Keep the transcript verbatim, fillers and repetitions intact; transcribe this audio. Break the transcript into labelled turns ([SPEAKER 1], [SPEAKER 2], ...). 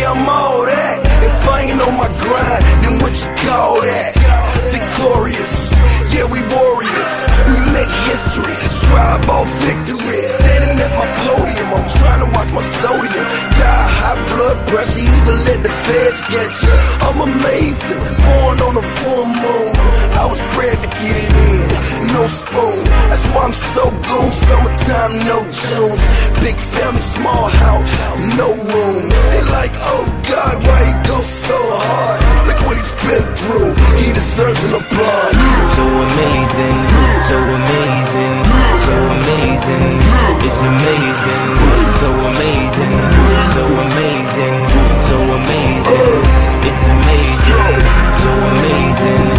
[SPEAKER 1] Yeah, I'm all that. If I ain't on my grind, then what you call that? Victorious, yeah, we warriors. We make history, strive all victory. Standing at my podium, I'm trying to watch my sodium. Die high blood pressure, either let the feds get you. I'm amazing, born on a full moon. I was bred to get it in, no spoon. That's why I'm so goon. Summertime, no Junes. Big family, small house, no room. They like, oh God, why he go so hard? Look what he's been through, he deserves an applause.
[SPEAKER 2] So amazing, so amazing, so amazing. It's amazing, so amazing, so amazing, so amazing. It's amazing, so amazing.